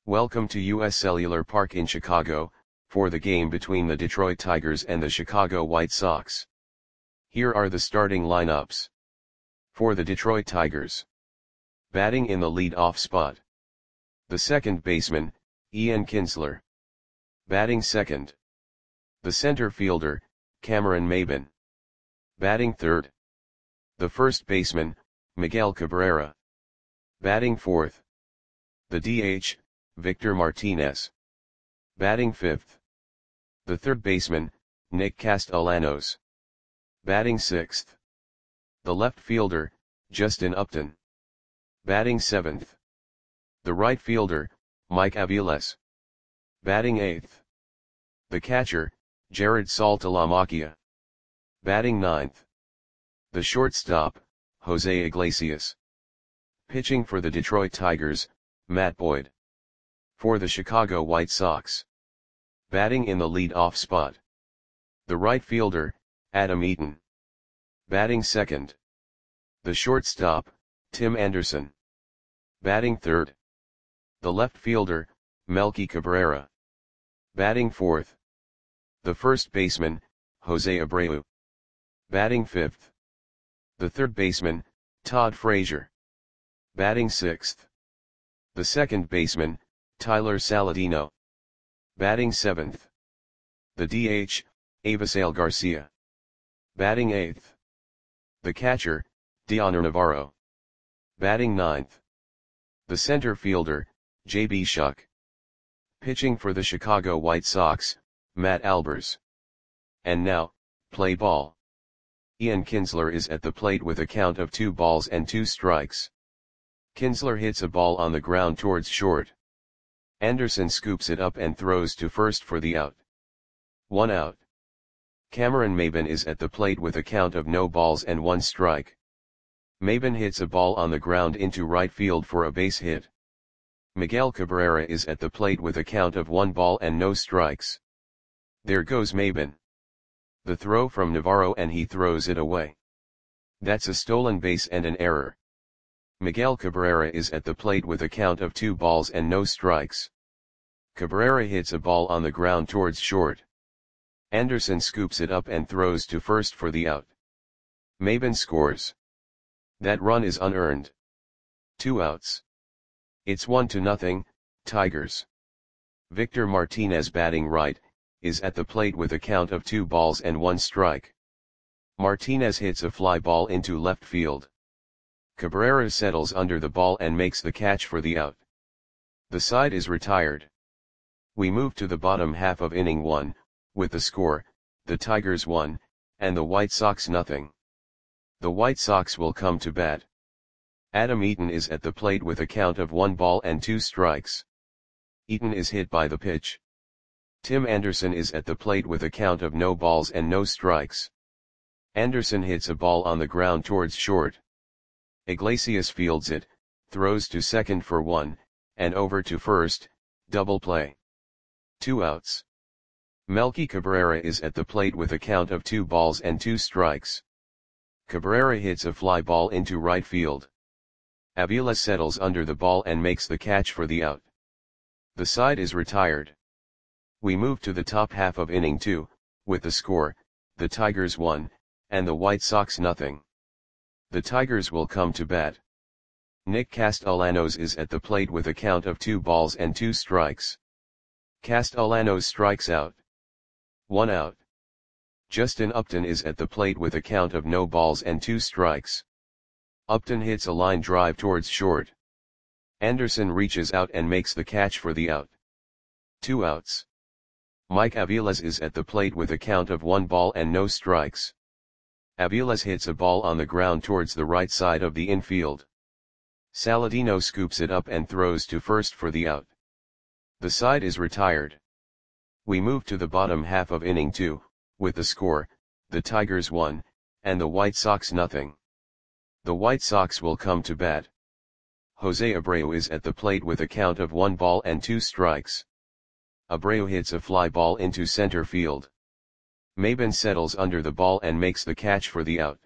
Welcome to US Cellular Park in Chicago, for the game between the Detroit Tigers and the Chicago White Sox. Here are the starting lineups. For the Detroit Tigers. Batting in the lead-off spot. The second baseman, Ian Kinsler. Batting second. The center fielder, Cameron Maybin. Batting third. The first baseman, Miguel Cabrera. Batting fourth. The DH, Victor Martinez. Batting fifth. The third baseman, Nick Castellanos. Batting sixth. The left fielder, Justin Upton. Batting seventh. The right fielder, Mike Aviles. Batting eighth. The catcher, Jared Saltalamacchia. Batting ninth. The shortstop, Jose Iglesias. Pitching for the Detroit Tigers, Matt Boyd. For the Chicago White Sox. Batting in the lead-off spot. The right fielder, Adam Eaton. Batting second. The shortstop, Tim Anderson. Batting third. The left fielder, Melky Cabrera. Batting fourth. The first baseman, Jose Abreu. Batting fifth. The third baseman, Todd Frazier. Batting sixth. The second baseman, Tyler Saladino. Batting seventh. The DH, Avisail Garcia. Batting eighth. The catcher, Dioner Navarro. Batting ninth. The center fielder, J.B. Shuck. Pitching for the Chicago White Sox, Matt Albers. And now, play ball. Ian Kinsler is at the plate with a count of 2 balls and 2 strikes. Kinsler hits a ball on the ground towards short. Anderson scoops it up and throws to first for the out. 1 out. Cameron Maybin is at the plate with a count of no balls and 1 strike. Maybin hits a ball on the ground into right field for a base hit. Miguel Cabrera is at the plate with a count of 1 ball and no strikes. There goes Maybin. The throw from Navarro and he throws it away. That's a stolen base and an error. Miguel Cabrera is at the plate with a count of 2 balls and no strikes. Cabrera hits a ball on the ground towards short. Anderson scoops it up and throws to first for the out. Maybin scores. That run is unearned. 2 outs. It's 1-0, Tigers. Victor Martinez, batting right, is at the plate with a count of 2 balls and 1 strike. Martinez hits a fly ball into left field. Cabrera settles under the ball and makes the catch for the out. The side is retired. We move to the bottom half of inning 1, with the score, the Tigers 1, and the White Sox 0. The White Sox will come to bat. Adam Eaton is at the plate with a count of 1 ball and 2 strikes. Eaton is hit by the pitch. Tim Anderson is at the plate with a count of no balls and no strikes. Anderson hits a ball on the ground towards short. Iglesias fields it, throws to second for 1, and over to first, double play. 2 outs. Melky Cabrera is at the plate with a count of 2 balls and 2 strikes. Cabrera hits a fly ball into right field. Avila settles under the ball and makes the catch for the out. The side is retired. We move to the top half of inning 2, with the score, the Tigers 1, and the White Sox 0. The Tigers will come to bat. Nick Castellanos is at the plate with a count of 2 balls and 2 strikes. Castellanos strikes out. 1 out. Justin Upton is at the plate with a count of no balls and 2 strikes. Upton hits a line drive towards short. Anderson reaches out and makes the catch for the out. 2 outs. Mike Aviles is at the plate with a count of 1 ball and no strikes. Aviles hits a ball on the ground towards the right side of the infield. Saladino scoops it up and throws to first for the out. The side is retired. We move to the bottom half of inning 2, with the score, the Tigers 1, and the White Sox 0. The White Sox will come to bat. Jose Abreu is at the plate with a count of 1 ball and 2 strikes. Abreu hits a fly ball into center field. Maybin settles under the ball and makes the catch for the out.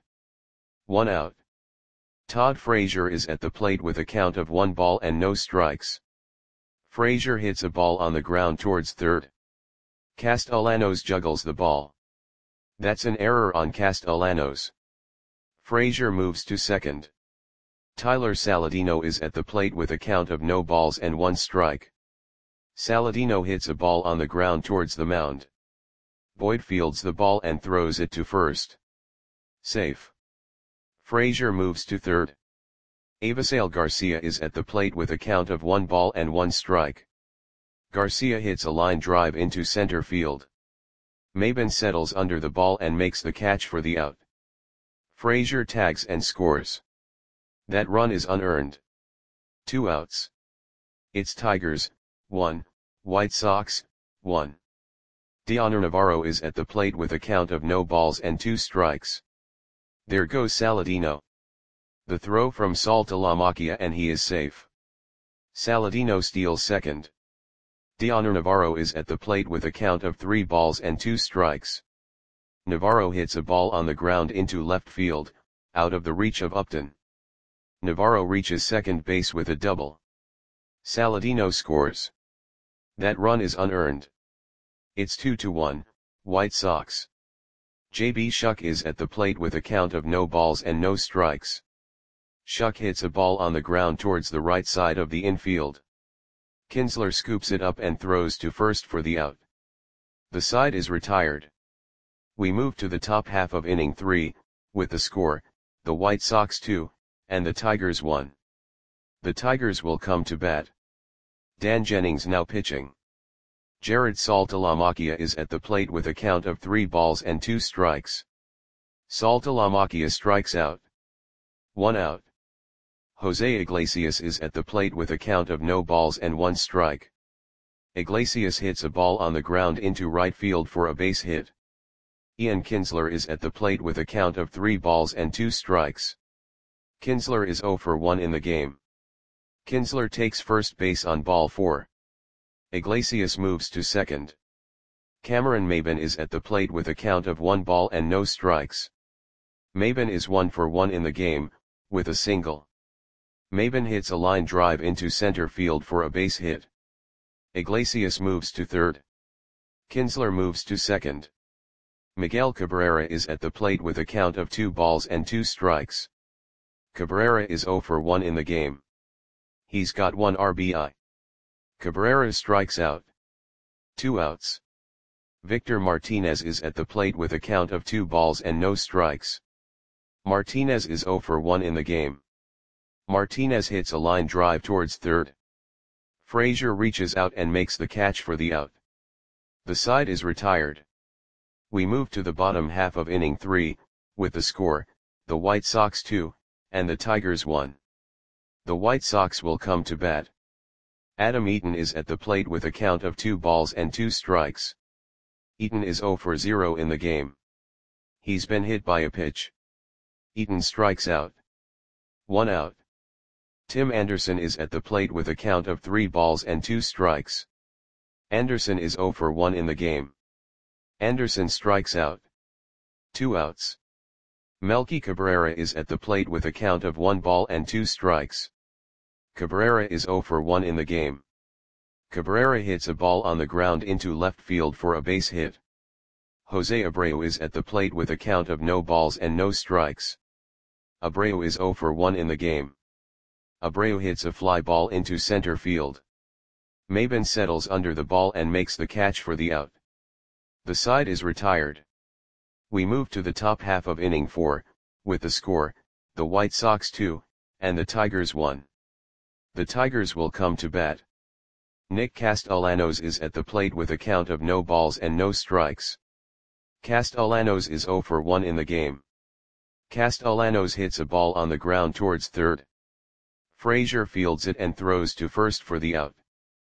1 out. Todd Frazier is at the plate with a count of 1 ball and no strikes. Frazier hits a ball on the ground towards third. Castellanos juggles the ball. That's an error on Castellanos. Frazier moves to second. Tyler Saladino is at the plate with a count of no balls and 1 strike. Saladino hits a ball on the ground towards the mound. Boyd fields the ball and throws it to first. Safe. Frazier moves to third. Avisail Garcia is at the plate with a count of 1 ball and 1 strike. Garcia hits a line drive into center field. Maben settles under the ball and makes the catch for the out. Frazier tags and scores. That run is unearned. 2 outs. It's Tigers, 1, White Sox, 1. Dioner Navarro is at the plate with a count of no balls and 2 strikes. There goes Saladino. The throw from Saltalamacchia and he is safe. Saladino steals second. Dioner Navarro is at the plate with a count of 3 balls and 2 strikes. Navarro hits a ball on the ground into left field, out of the reach of Upton. Navarro reaches second base with a double. Saladino scores. That run is unearned. It's 2-1, White Sox. J.B. Shuck is at the plate with a count of no balls and no strikes. Shuck hits a ball on the ground towards the right side of the infield. Kinsler scoops it up and throws to first for the out. The side is retired. We move to the top half of inning 3, with the score, the White Sox 2, and the Tigers 1. The Tigers will come to bat. Dan Jennings now pitching. Jared Saltalamacchia is at the plate with a count of 3 balls and 2 strikes. Saltalamacchia strikes out. 1 out. Jose Iglesias is at the plate with a count of no balls and 1 strike. Iglesias hits a ball on the ground into right field for a base hit. Ian Kinsler is at the plate with a count of 3 balls and 2 strikes. Kinsler is 0 for 1 in the game. Kinsler takes first base on ball 4. Iglesias moves to second. Cameron Maben is at the plate with a count of 1 ball and no strikes. Maben is 1 for 1 in the game, with a single. Maben hits a line drive into center field for a base hit. Iglesias moves to third. Kinsler moves to second. Miguel Cabrera is at the plate with a count of 2 balls and 2 strikes. Cabrera is 0 for 1 in the game. He's got 1 RBI. Cabrera strikes out. 2 outs. Victor Martinez is at the plate with a count of 2 balls and no strikes. Martinez is 0 for 1 in the game. Martinez hits a line drive towards third. Frazier reaches out and makes the catch for the out. The side is retired. We move to the bottom half of inning 3, with the score, the White Sox 2, and the Tigers 1. The White Sox will come to bat. Adam Eaton is at the plate with a count of 2 balls and 2 strikes. Eaton is 0 for 0 in the game. He's been hit by a pitch. Eaton strikes out. 1 out. Tim Anderson is at the plate with a count of 3 balls and 2 strikes. Anderson is 0 for 1 in the game. Anderson strikes out. 2 outs. Melky Cabrera is at the plate with a count of 1 ball and 2 strikes. Cabrera is 0 for 1 in the game. Cabrera hits a ball on the ground into left field for a base hit. Jose Abreu is at the plate with a count of no balls and no strikes. Abreu is 0 for 1 in the game. Abreu hits a fly ball into center field. Maben settles under the ball and makes the catch for the out. The side is retired. We move to the top half of inning 4, with the score, the White Sox 2, and the Tigers 1. The Tigers will come to bat. Nick Castellanos is at the plate with a count of no balls and no strikes. Castellanos is 0 for 1 in the game. Castellanos hits a ball on the ground towards third. Frazier fields it and throws to first for the out.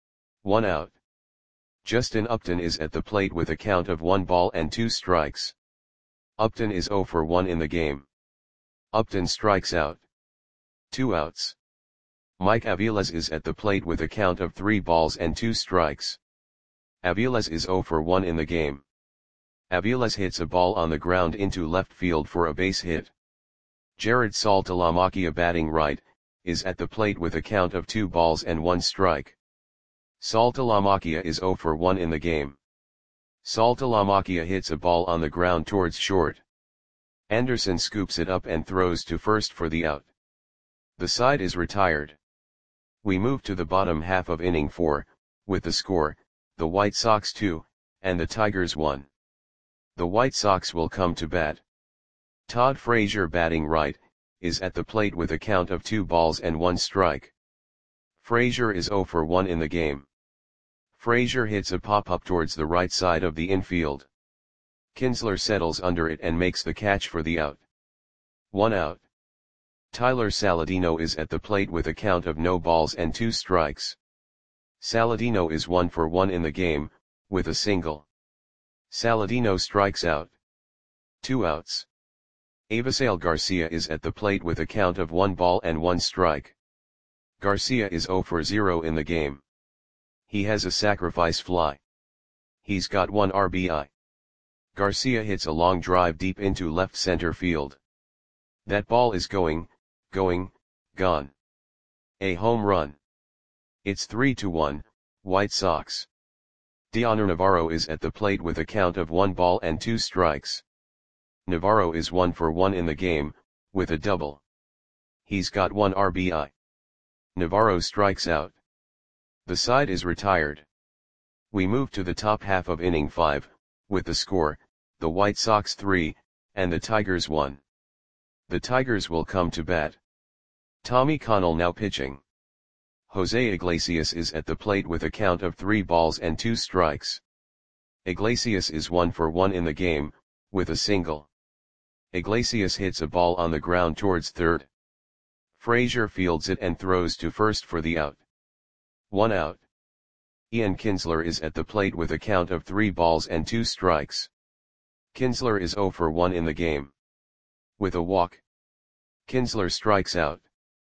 1 out. Justin Upton is at the plate with a count of 1 ball and 2 strikes. Upton is 0 for 1 in the game. Upton strikes out. 2 outs. Mike Aviles is at the plate with a count of 3 balls and 2 strikes. Aviles is 0 for 1 in the game. Aviles hits a ball on the ground into left field for a base hit. Jared Saltalamacchia batting right, is at the plate with a count of 2 balls and 1 strike. Saltalamacchia is 0 for 1 in the game. Saltalamacchia hits a ball on the ground towards short. Anderson scoops it up and throws to first for the out. The side is retired. We move to the bottom half of inning 4, with the score, the White Sox 2, and the Tigers 1. The White Sox will come to bat. Todd Frazier, batting right, is at the plate with a count of 2 balls and 1 strike. Frazier is 0 for 1 in the game. Frazier hits a pop-up towards the right side of the infield. Kinsler settles under it and makes the catch for the out. 1 out. Tyler Saladino is at the plate with a count of no balls and 2 strikes. Saladino is 1 for 1 in the game, with a single. Saladino strikes out. 2 outs. Avisail Garcia is at the plate with a count of 1 ball and 1 strike. Garcia is 0 for 0 in the game. He has a sacrifice fly. He's got 1 RBI. Garcia hits a long drive deep into left center field. That ball is gone. A home run. It's 3-1, White Sox. Dioner Navarro is at the plate with a count of 1 ball and 2 strikes. Navarro is 1 for 1 in the game, with a double. He's got 1 RBI. Navarro strikes out. The side is retired. We move to the top half of inning 5, with the score, the White Sox 3, and the Tigers 1. The Tigers will come to bat. Tommy Connell now pitching. Jose Iglesias is at the plate with a count of 3 balls and 2 strikes. Iglesias is 1 for 1 in the game, with a single. Iglesias hits a ball on the ground towards third. Frazier fields it and throws to first for the out. 1 out. Ian Kinsler is at the plate with a count of 3 balls and 2 strikes. Kinsler is 0 for 1 in the game. With a walk. Kinsler strikes out.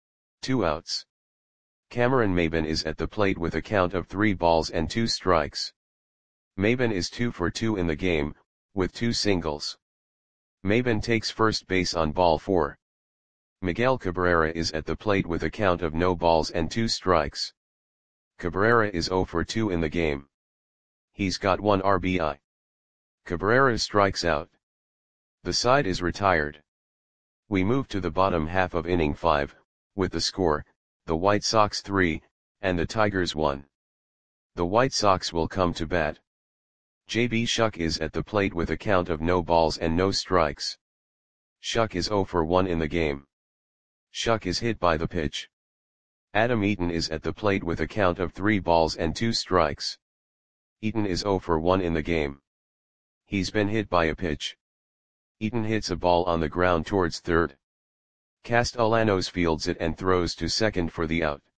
2 outs. Cameron Maybin is at the plate with a count of 3 balls and 2 strikes. Maybin is 2 for 2 in the game, with 2 singles. Maybin takes first base on ball 4. Miguel Cabrera is at the plate with a count of no balls and 2 strikes. Cabrera is 0 for 2 in the game. He's got 1 RBI. Cabrera strikes out. The side is retired. We move to the bottom half of inning 5, with the score, the White Sox 3, and the Tigers 1. The White Sox will come to bat. J.B. Shuck is at the plate with a count of no balls and no strikes. Shuck is 0 for 1 in the game. Shuck is hit by the pitch. Adam Eaton is at the plate with a count of 3 balls and 2 strikes. Eaton is 0 for 1 in the game. He's been hit by a pitch. Eaton hits a ball on the ground towards third. Castellanos fields it and throws to second for the out.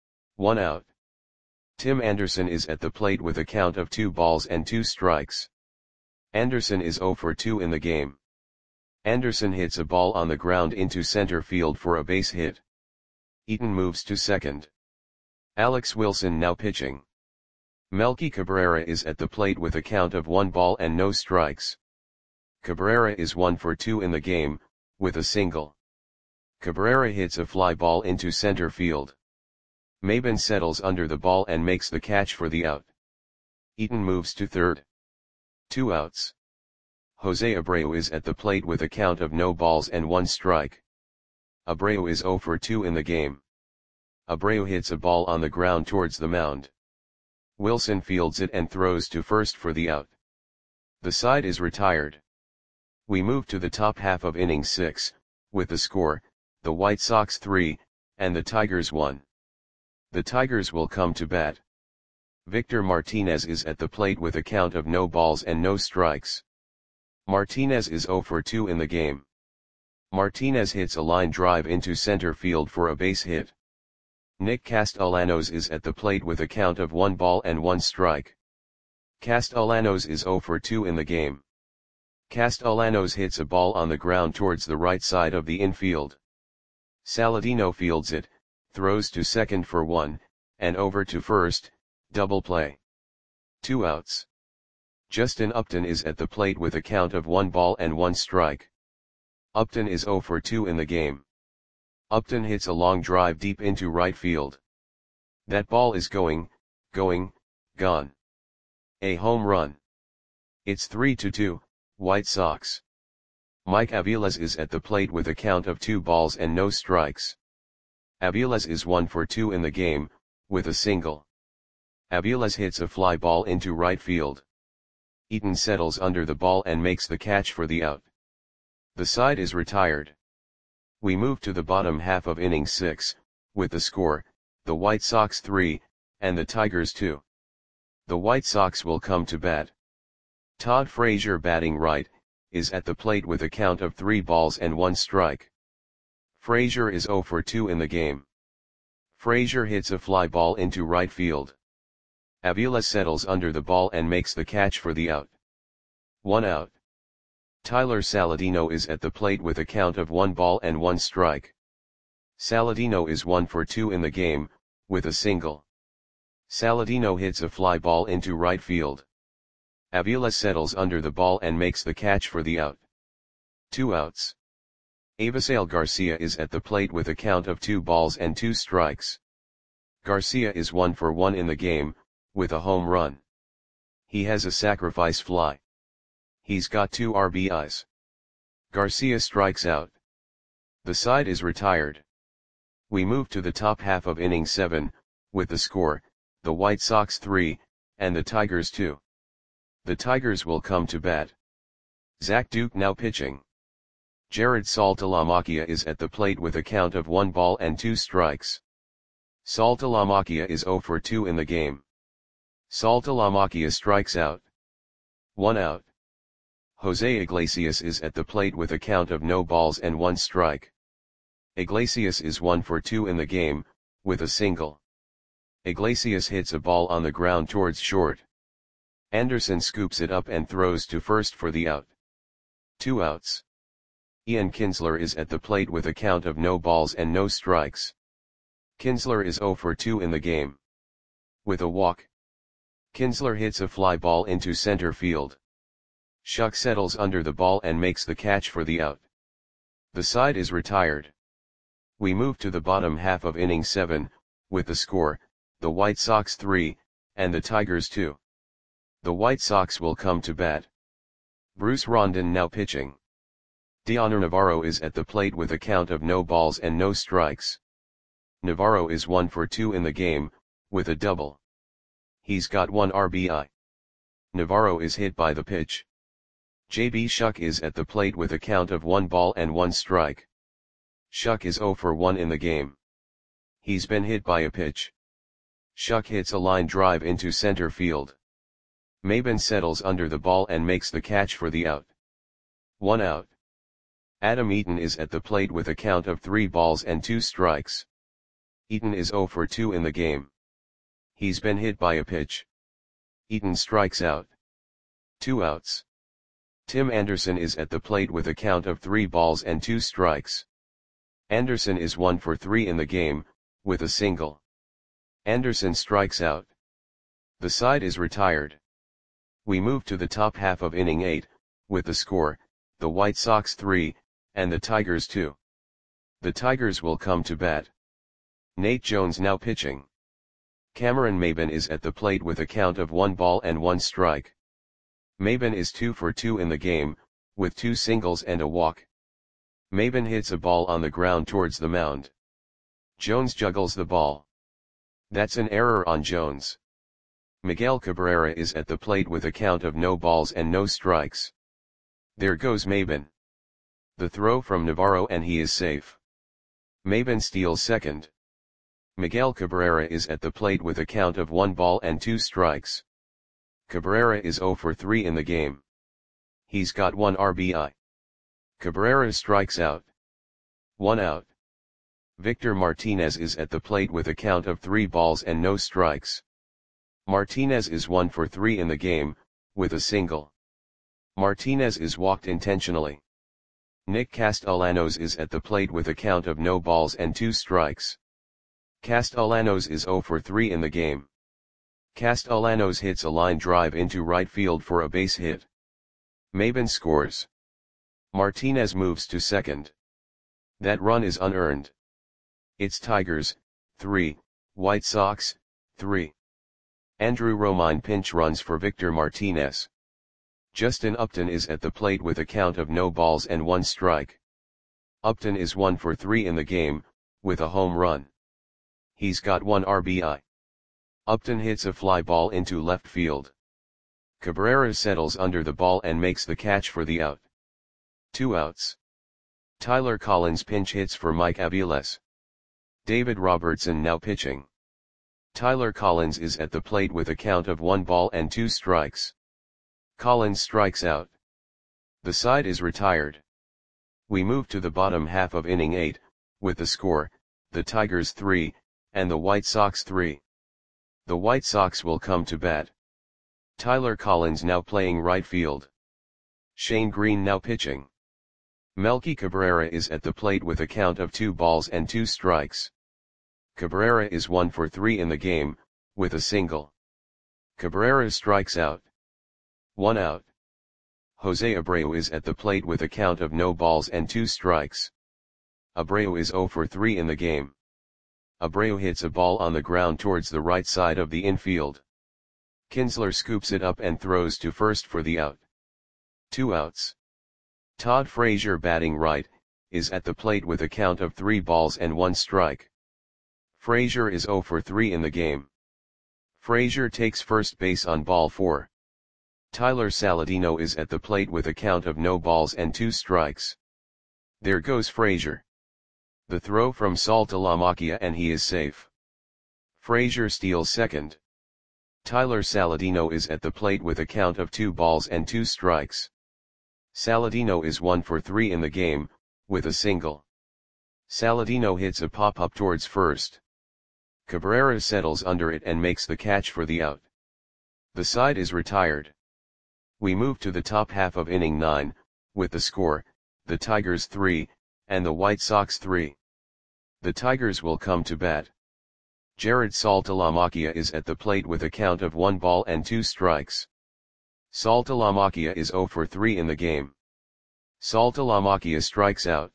1 out. Tim Anderson is at the plate with a count of 2 balls and 2 strikes. Anderson is 0 for 2 in the game. Anderson hits a ball on the ground into center field for a base hit. Eaton moves to second. Alex Wilson now pitching. Melky Cabrera is at the plate with a count of 1 ball and no strikes. Cabrera is 1 for 2 in the game, with a single. Cabrera hits a fly ball into center field. Maybin settles under the ball and makes the catch for the out. Eaton moves to third. 2 outs. Jose Abreu is at the plate with a count of no balls and 1 strike. Abreu is 0 for 2 in the game. Abreu hits a ball on the ground towards the mound. Wilson fields it and throws to first for the out. The side is retired. We move to the top half of inning 6, with the score, the White Sox 3, and the Tigers 1. The Tigers will come to bat. Victor Martinez is at the plate with a count of no balls and no strikes. Martinez is 0 for 2 in the game. Martinez hits a line drive into center field for a base hit. Nick Castellanos is at the plate with a count of 1 ball and 1 strike. Castellanos is 0 for 2 in the game. Castellanos hits a ball on the ground towards the right side of the infield. Saladino fields it, throws to second for 1, and over to first, double play. 2 outs. Justin Upton is at the plate with a count of 1 ball and 1 strike. Upton is 0 for 2 in the game. Upton hits a long drive deep into right field. That ball is gone. going, gone. A home run. It's 3-2, White Sox. Mike Aviles is at the plate with a count of 2 balls and no strikes. Aviles is 1 for 2 in the game, with a single. Aviles hits a fly ball into right field. Eaton settles under the ball and makes the catch for the out. The side is retired. We move to the bottom half of inning 6, with the score, the White Sox 3, and the Tigers 2. The White Sox will come to bat. Todd Frazier, batting right, is at the plate with a count of 3 balls and 1 strike. Frazier is 0 for 2 in the game. Frazier hits a fly ball into right field. Aviles settles under the ball and makes the catch for the out. 1 out. Tyler Saladino is at the plate with a count of 1 ball and 1 strike. Saladino is 1 for 2 in the game, with a single. Saladino hits a fly ball into right field. Aviles settles under the ball and makes the catch for the out. 2 outs. Avisail Garcia is at the plate with a count of 2 balls and 2 strikes. Garcia is 1 for 1 in the game, with a home run. He has a sacrifice fly. He's got 2 RBIs. Garcia strikes out. The side is retired. We move to the top half of inning 7, with the score, the White Sox 3, and the Tigers 2. The Tigers will come to bat. Zach Duke now pitching. Jared Saltalamacchia is at the plate with a count of 1 ball and 2 strikes. Saltalamacchia is 0 for 2 in the game. Saltalamacchia strikes out. 1 out. Jose Iglesias is at the plate with a count of no balls and 1 strike. Iglesias is 1 for 2 in the game, with a single. Iglesias hits a ball on the ground towards short. Anderson scoops it up and throws to first for the out. 2 outs. Ian Kinsler is at the plate with a count of no balls and no strikes. Kinsler is 0 for 2 in the game. With a walk. Kinsler hits a fly ball into center field. Shuck settles under the ball and makes the catch for the out. The side is retired. We move to the bottom half of inning 7, with the score, the White Sox 3, and the Tigers 2. The White Sox will come to bat. Bruce Rondon now pitching. Dioner Navarro is at the plate with a count of no balls and no strikes. Navarro is 1 for 2 in the game, with a double. He's got 1 RBI. Navarro is hit by the pitch. J.B. Shuck is at the plate with a count of 1 ball and 1 strike. Shuck is 0 for 1 in the game. He's been hit by a pitch. Shuck hits a line drive into center field. Maben settles under the ball and makes the catch for the out. 1 out. Adam Eaton is at the plate with a count of 3 balls and 2 strikes. Eaton is 0 for 2 in the game. He's been hit by a pitch. Eaton strikes out. 2 outs. Tim Anderson is at the plate with a count of 3 balls and 2 strikes. Anderson is 1 for 3 in the game, with a single. Anderson strikes out. The side is retired. We move to the top half of inning 8, with the score, the White Sox 3, and the Tigers 2. The Tigers will come to bat. Nate Jones now pitching. Cameron Maben is at the plate with a count of 1 ball and 1 strike. Maben is 2 for 2 in the game, with 2 singles and a walk. Maben hits a ball on the ground towards the mound. Jones juggles the ball. That's an error on Jones. Miguel Cabrera is at the plate with a count of no balls and no strikes. There goes Maben. The throw from Navarro and he is safe. Maben steals second. Miguel Cabrera is at the plate with a count of 1 ball and 2 strikes. Cabrera is 0 for 3 in the game. He's got 1 RBI. Cabrera strikes out. 1 out. Victor Martinez is at the plate with a count of 3 balls and no strikes. Martinez is 1 for 3 in the game, with a single. Martinez is walked intentionally. Nick Castellanos is at the plate with a count of no balls and 2 strikes. Castellanos is 0 for 3 in the game. Castellanos hits a line drive into right field for a base hit. Maben scores. Martinez moves to second. That run is unearned. It's Tigers, 3, White Sox, 3. Andrew Romine pinch runs for Victor Martinez. Justin Upton is at the plate with a count of no balls and 1 strike. Upton is 1 for 3 in the game, with a home run. He's got 1 RBI. Upton hits a fly ball into left field. Cabrera settles under the ball and makes the catch for the out. 2 outs. Tyler Collins pinch hits for Mike Aviles. David Robertson now pitching. Tyler Collins is at the plate with a count of 1 ball and 2 strikes. Collins strikes out. The side is retired. We move to the bottom half of inning 8, with the score, the Tigers 3, and the White Sox 3. The White Sox will come to bat. Tyler Collins now playing right field. Shane Green now pitching. Melky Cabrera is at the plate with a count of 2 balls and 2 strikes. Cabrera is 1 for 3 in the game, with a single. Cabrera strikes out. 1 out. Jose Abreu is at the plate with a count of no balls and 2 strikes. Abreu is 0 for 3 in the game. Abreu hits a ball on the ground towards the right side of the infield. Kinsler scoops it up and throws to first for the out. 2 outs. Todd Frazier batting right, is at the plate with a count of 3 balls and 1 strike. Frazier is 0 for 3 in the game. Frazier takes first base on ball 4. Tyler Saladino is at the plate with a count of no balls and 2 strikes. There goes Frazier. The throw from Saltalamacchia and he is safe. Frazier steals second. Tyler Saladino is at the plate with a count of 2 balls and 2 strikes. Saladino is 1 for 3 in the game, with a single. Saladino hits a pop-up towards first. Cabrera settles under it and makes the catch for the out. The side is retired. We move to the top half of inning 9, with the score, the Tigers 3, and the White Sox 3. The Tigers will come to bat. Jared Saltalamacchia is at the plate with a count of 1 ball and 2 strikes. Saltalamacchia is 0 for 3 in the game. Saltalamacchia strikes out.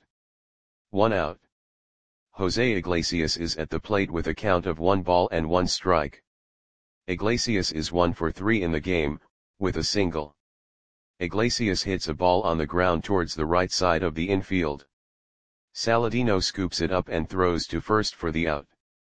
1 out. Jose Iglesias is at the plate with a count of 1 ball and 1 strike. Iglesias is 1 for 3 in the game, with a single. Iglesias hits a ball on the ground towards the right side of the infield. Saladino scoops it up and throws to first for the out.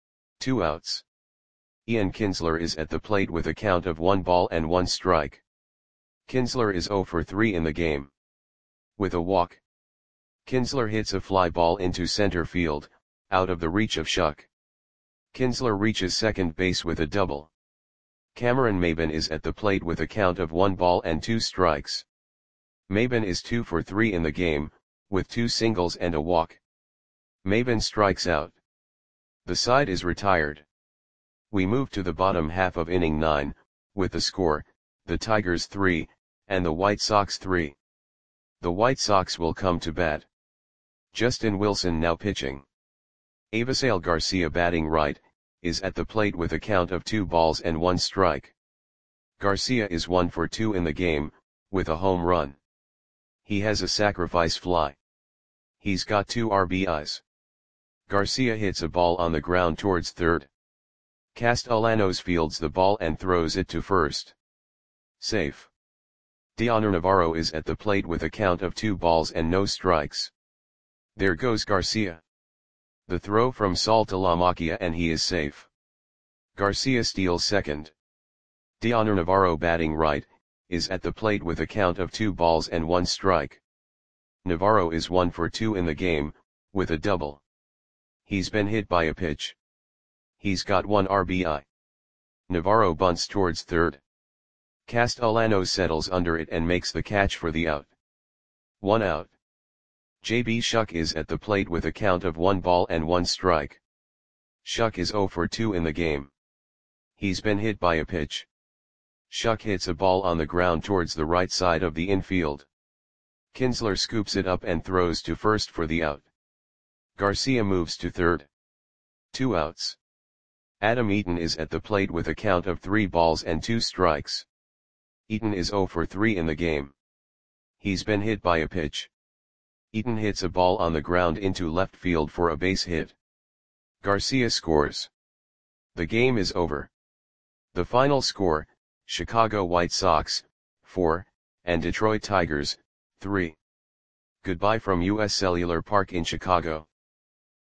2 outs. Ian Kinsler is at the plate with a count of 1 ball and 1 strike. Kinsler is 0 for 3 in the game. With a walk. Kinsler hits a fly ball into center field, out of the reach of Schuck. Kinsler reaches second base with a double. Cameron Maybin is at the plate with a count of 1 ball and 2 strikes. Maybin is 2 for 3 in the game, with 2 singles and a walk. Maybin strikes out. The side is retired. We move to the bottom half of inning 9, with the score, the Tigers 3, and the White Sox 3. The White Sox will come to bat. Justin Wilson now pitching. Avisail Garcia batting right, is at the plate with a count of 2 balls and 1 strike. Garcia is 1 for 2 in the game, with a home run. He has a sacrifice fly. He's got 2 RBIs. Garcia hits a ball on the ground towards third. Castellanos fields the ball and throws it to first. Safe. Dioner Navarro is at the plate with a count of 2 balls and no strikes. There goes Garcia. The throw from Saltalamacchia and he is safe. Garcia steals second. Dioner Navarro batting right, is at the plate with a count of 2 balls and 1 strike. Navarro is 1 for 2 in the game, with a double. He's been hit by a pitch. He's got 1 RBI. Navarro bunts towards third. Castellanos settles under it and makes the catch for the out. 1 out. J.B. Schuck is at the plate with a count of 1 ball and 1 strike. Schuck is 0 for 2 in the game. He's been hit by a pitch. Schuck hits a ball on the ground towards the right side of the infield. Kinsler scoops it up and throws to first for the out. Garcia moves to third. 2 outs. Adam Eaton is at the plate with a count of 3 balls and 2 strikes. Eaton is 0 for 3 in the game. He's been hit by a pitch. Eaton hits a ball on the ground into left field for a base hit. Garcia scores. The game is over. The final score, Chicago White Sox, 4, and Detroit Tigers, 3. Goodbye from US Cellular Park in Chicago.